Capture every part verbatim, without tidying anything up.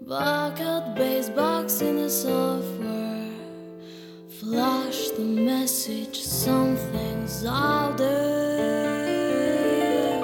Bucket base box in the software. Flash the message, something's out there.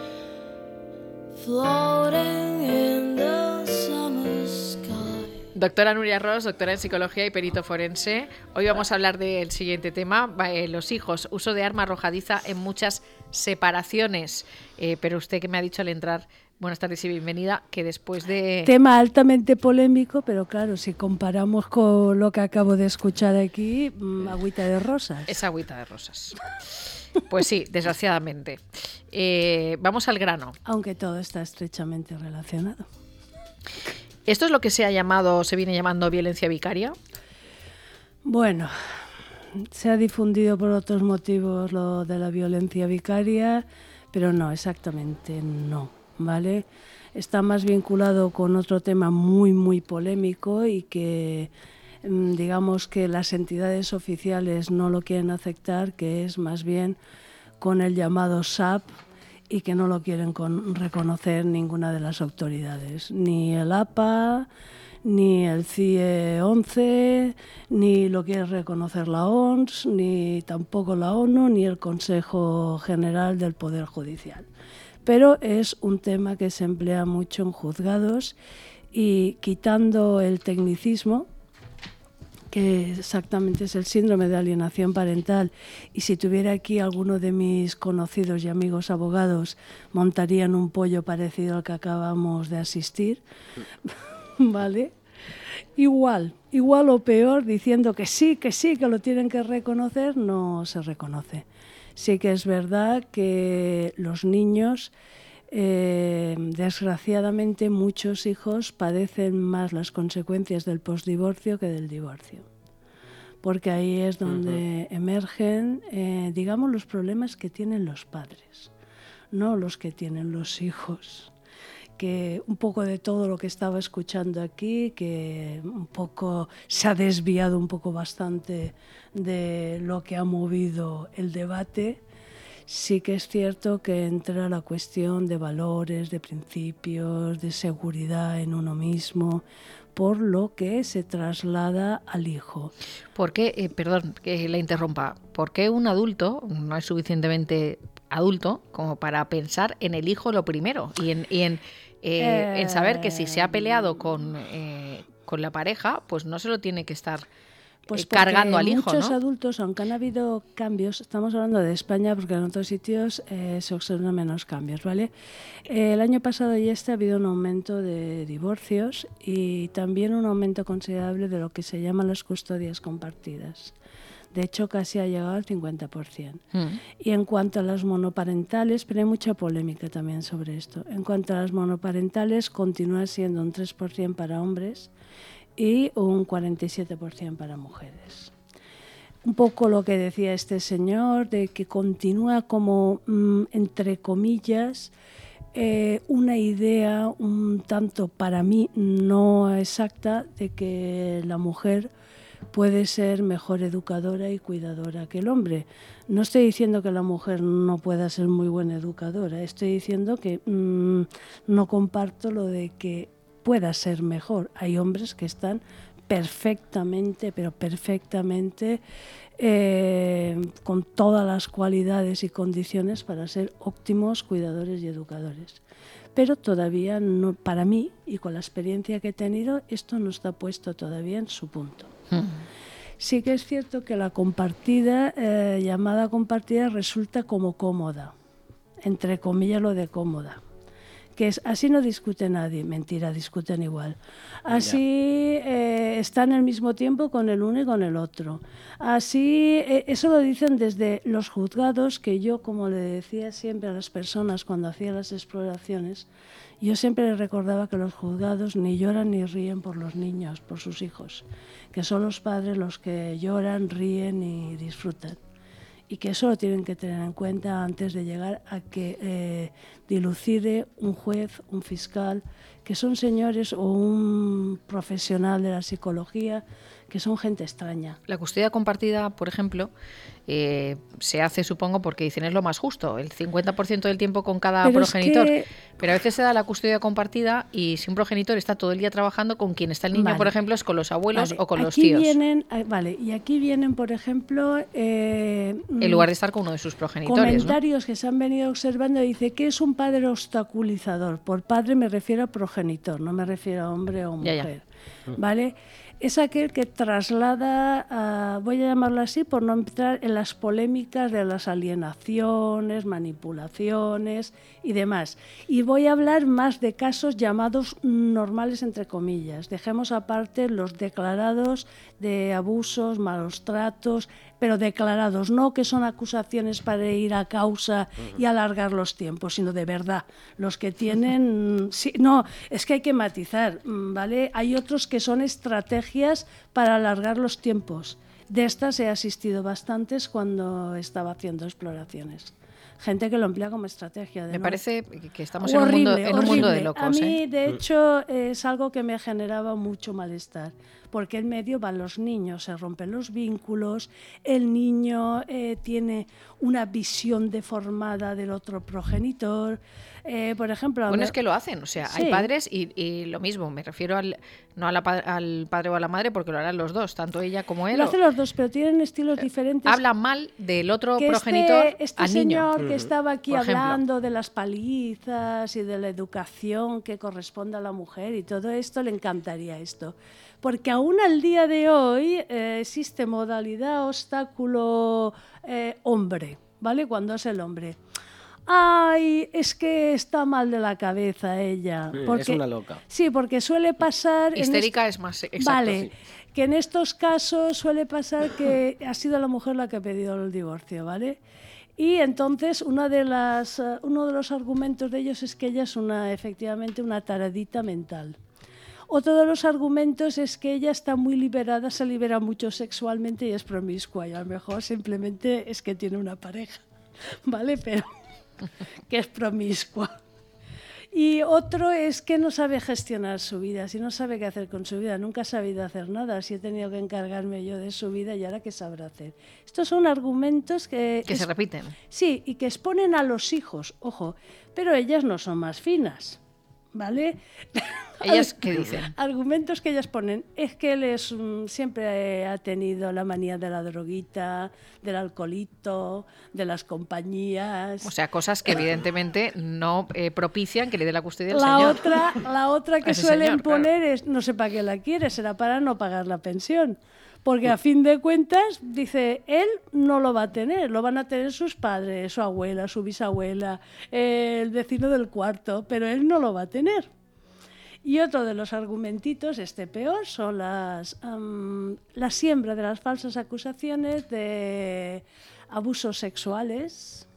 Floating in the summer sky. Doctora Nuria Ros, doctora en psicología y perito forense. Hoy vamos a hablar del siguiente tema, eh, los hijos, uso de arma arrojadiza en muchas separaciones. Eh, pero usted que me ha dicho al entrar, buenas tardes y bienvenida, que después de... Tema altamente polémico, pero claro, si comparamos con lo que acabo de escuchar aquí, mmm, agüita de rosas. Es agüita de rosas. Pues sí, desgraciadamente. Eh, vamos al grano. Aunque todo está estrechamente relacionado. ¿Esto es lo que se ha llamado, se viene llamando violencia vicaria? Bueno, se ha difundido por otros motivos lo de la violencia vicaria, pero no, exactamente no, ¿vale? Está más vinculado con otro tema muy, muy polémico y que digamos que las entidades oficiales no lo quieren aceptar, que es más bien con el llamado S A P, y que no lo quieren con, reconocer ninguna de las autoridades, ni el A P A, ni el C I E once, ni lo quiere reconocer la O M S, ni tampoco la ONU, ni el Consejo General del Poder Judicial. Pero es un tema que se emplea mucho en juzgados y, quitando el tecnicismo, que exactamente es el síndrome de alienación parental, y si tuviera aquí alguno de mis conocidos y amigos abogados, montarían un pollo parecido al que acabamos de asistir, ¿vale? Igual, igual o peor, diciendo que sí, que sí, que lo tienen que reconocer, no se reconoce. Sí que es verdad que los niños, Eh, desgraciadamente, muchos hijos padecen más las consecuencias del postdivorcio que del divorcio, porque ahí es donde uh-huh. emergen, eh, digamos, los problemas que tienen los padres, no los que tienen los hijos. Que un poco de todo lo que estaba escuchando aquí, que un poco se ha desviado un poco bastante de lo que ha movido el debate. Sí que es cierto que entra la cuestión de valores, de principios, de seguridad en uno mismo, por lo que se traslada al hijo. ¿Por qué, eh, perdón que la interrumpa, por qué un adulto no es suficientemente adulto como para pensar en el hijo lo primero y en, y en, eh, eh... en saber que si se ha peleado con, eh, con la pareja, pues no se lo tiene que estar... Pues cargando al hijo, muchos ¿no? adultos, aunque han habido cambios, estamos hablando de España porque en otros sitios eh, se observan menos cambios, ¿vale? Eh, el año pasado y este ha habido un aumento de divorcios y también un aumento considerable de lo que se llaman las custodias compartidas. De hecho, casi ha llegado al cincuenta por ciento. Mm. Y en cuanto a las monoparentales, pero hay mucha polémica también sobre esto. En cuanto a las monoparentales, continúa siendo un tres por ciento para hombres y un cuarenta y siete por ciento para mujeres. Un poco lo que decía este señor, de que continúa como, mmm, entre comillas, eh, una idea un tanto para mí no exacta de que la mujer puede ser mejor educadora y cuidadora que el hombre. No estoy diciendo que la mujer no pueda ser muy buena educadora, estoy diciendo que mmm, no comparto lo de que pueda ser mejor. Hay hombres que están perfectamente, pero perfectamente, eh, con todas las cualidades y condiciones para ser óptimos cuidadores y educadores. Pero todavía, no, para mí, y con la experiencia que he tenido, esto no está puesto todavía en su punto. Mm. Sí que es cierto que la compartida, eh, llamada compartida, resulta como cómoda, entre comillas lo de cómoda. Que es, así no discute nadie, mentira, discuten igual. Así eh, están al mismo tiempo con el uno y con el otro. Así, eh, eso lo dicen desde los juzgados, que yo, como le decía siempre a las personas cuando hacía las exploraciones, yo siempre les recordaba que los juzgados ni lloran ni ríen por los niños, por sus hijos, que son los padres los que lloran, ríen y disfrutan. Y que eso lo tienen que tener en cuenta antes de llegar a que eh, dilucide un juez, un fiscal, que son señores, o un profesional de la psicología, que son gente extraña. La custodia compartida, por ejemplo, eh, se hace, supongo, porque dicen es lo más justo, el cincuenta por ciento del tiempo con cada Pero progenitor. es que... Pero a veces se da la custodia compartida y si un progenitor está todo el día trabajando, con quien está el niño, Vale. por ejemplo, es con los abuelos Vale, o con los aquí tíos. Vienen, eh, vale, y aquí vienen, por ejemplo, eh, En lugar de estar con uno de sus progenitores, comentarios ¿no? que se han venido observando. Dice que es un padre obstaculizador. Por padre me refiero a progenitor, no me refiero a hombre o Ya, mujer. ya. ¿Vale? Es aquel que traslada, a, voy a llamarlo así por no entrar en las polémicas de las alienaciones, manipulaciones y demás. Y voy a hablar más de casos llamados normales, entre comillas. Dejemos aparte los declarados de abusos, malos tratos, pero declarados, no que son acusaciones para ir a causa y alargar los tiempos, sino de verdad. Los que tienen... sí, no, es que hay que matizar, ¿vale? Hay otros que son estrategias para alargar los tiempos. De estas he asistido bastantes cuando estaba haciendo exploraciones. Gente que lo emplea como estrategia. De Me no... parece que estamos en, horrible, un mundo, en un mundo de locos. A mí, ¿eh? de hecho, es algo que me generaba mucho malestar, porque en medio van los niños, se rompen los vínculos, el niño eh, tiene una visión deformada del otro progenitor. Eh, por ejemplo, bueno, me... es que lo hacen, o sea, sí. hay padres y, y lo mismo, me refiero al no a la, al padre o a la madre, porque lo harán los dos, tanto ella como él. Lo hacen los dos, pero tienen estilos diferentes. Hablan mal del otro que progenitor este, este al niño. señor que estaba aquí por hablando ejemplo. de las palizas y de la educación que corresponde a la mujer y todo esto, le encantaría esto. Porque aún al día de hoy eh, existe modalidad obstáculo eh, hombre, ¿vale? Cuando es el hombre. Ay, es que está mal de la cabeza ella. Porque, es una loca. Sí, porque suele pasar... Histérica en es más exacto. Vale, Sí. que en estos casos suele pasar que ha sido la mujer la que ha pedido el divorcio, ¿vale? Y entonces una de las, uh, uno de los argumentos de ellos es que ella es una, efectivamente una taradita mental. Otro de los argumentos es que ella está muy liberada, se libera mucho sexualmente y es promiscua. Y a lo mejor simplemente es que tiene una pareja, ¿vale? Pero que es promiscua. Y otro es que no sabe gestionar su vida, si no sabe qué hacer con su vida, nunca ha sabido hacer nada, si he tenido que encargarme yo de su vida y ahora qué sabrá hacer. Estos son argumentos que... Que es, se repiten. Sí, y que exponen a los hijos, ojo, pero ellas no son más finas, ¿vale? ¿Ellas qué dicen? Argumentos que ellas ponen es que él es, um, siempre ha tenido la manía de la droguita, del alcoholito, de las compañías. O sea, cosas que evidentemente no eh, propician que le dé la custodia al la señor. Otra, la otra que Ese suelen señor, poner claro. es, no sé para qué la quiere, será para no pagar la pensión. Porque a fin de cuentas, dice, él no lo va a tener, lo van a tener sus padres, su abuela, su bisabuela, eh, el vecino del cuarto, pero él no lo va a tener. Y otro de los argumentitos, este peor, son las, um, la siembra de las falsas acusaciones de abusos sexuales.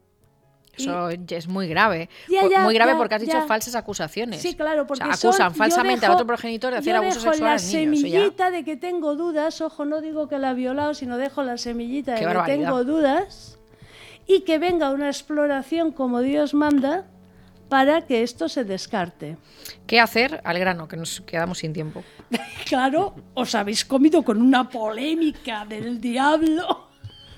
Eso y... es muy grave. Ya, ya, muy grave ya, porque has ya. dicho falsas acusaciones. Sí, claro, porque o sea, acusan son, falsamente dejo, al otro progenitor de hacer abuso sexual al niño. Yo dejo la semillita ya... de que tengo dudas, ojo, no digo que la ha violado, sino dejo la semillita de Qué que barbaridad. tengo dudas y que venga una exploración como Dios manda para que esto se descarte. ¿Qué hacer? Al grano, que nos quedamos sin tiempo. Claro, os habéis comido con una polémica del diablo.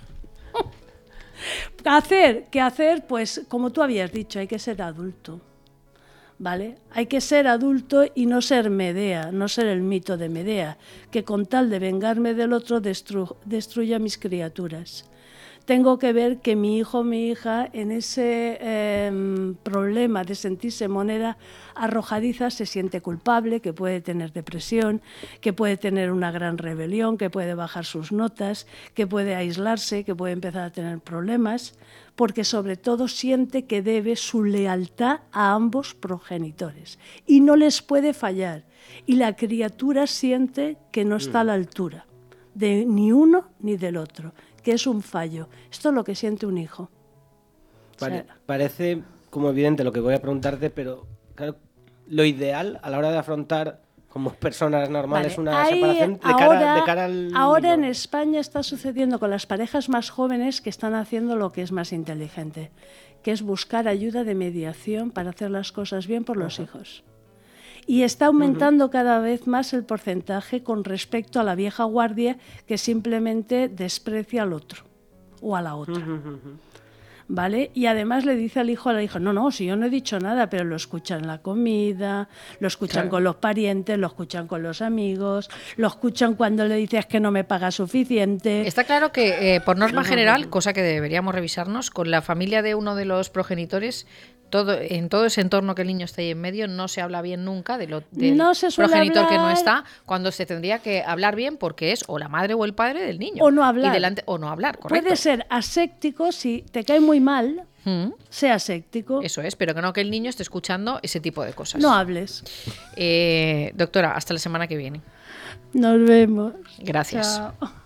¿Qué hacer? ¿Qué hacer? Pues como tú habías dicho, hay que ser adulto, ¿vale? Hay que ser adulto y no ser Medea, no ser el mito de Medea, que con tal de vengarme del otro destru- destruye a mis criaturas. Tengo que ver que mi hijo o mi hija en ese eh, problema de sentirse moneda arrojadiza se siente culpable, que puede tener depresión, que puede tener una gran rebelión, que puede bajar sus notas, que puede aislarse, que puede empezar a tener problemas, porque sobre todo siente que debe su lealtad a ambos progenitores y no les puede fallar. Y la criatura siente que no está a la altura de ni uno ni del otro, que es un fallo. Esto es lo que siente un hijo. Pare- O sea, parece como evidente lo que voy a preguntarte, pero claro, lo ideal a la hora de afrontar como personas normales vale, una ahí, separación de ahora, cara, de cara al ahora en niño. España está sucediendo con las parejas más jóvenes que están haciendo lo que es más inteligente, que es buscar ayuda de mediación para hacer las cosas bien por los hijos. Y está aumentando uh-huh. cada vez más el porcentaje con respecto a la vieja guardia que simplemente desprecia al otro o a la otra. Uh-huh. ¿Vale? Y además le dice al hijo a la hija, no, no, si yo no he dicho nada, pero lo escuchan en la comida, lo escuchan claro. con los parientes, lo escuchan con los amigos, lo escuchan cuando le dices que no me paga suficiente. Está claro que, eh, por norma general, cosa que deberíamos revisarnos, con la familia de uno de los progenitores, todo, en todo ese entorno que el niño está ahí en medio, no se habla bien nunca de lo, del no se progenitor hablar... que no está, cuando se tendría que hablar bien porque es o la madre o el padre del niño. O no hablar. Y delante, o no hablar, correcto. Puede ser aséptico, si te cae muy mal, ¿Mm? sea aséptico. Eso es, pero que no que el niño esté escuchando ese tipo de cosas. No hables. Eh, doctora, hasta la semana que viene. Nos vemos. Gracias. Chao.